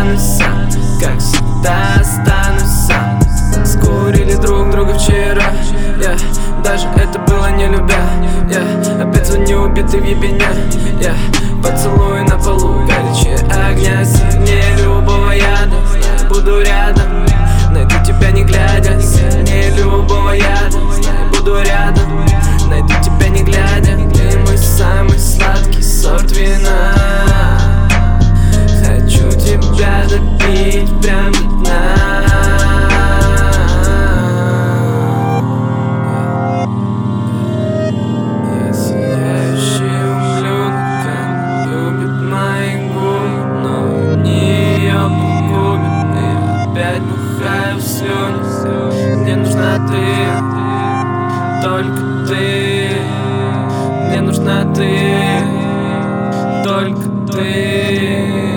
останусь сам, как всегда останусь сам. Скурили друг друга вчера, даже это было не любя. Опять звоню убитый в ебене, поцелуй на полу, горячее огня, сильнее любого яда. Знаю, буду рядом, найду тебя не глядя, сильнее любого яда. Знаю, буду рядом, найду тебя не глядя. Ты мой самый сладкий сорт вина. Хочу тебя допить прям до дна. Я сияющий ублюдок, она любит мои губы, но не ее погубит. И опять бухаю в слюни. Мне нужна ты, только ты. Мне нужна ты, только ты.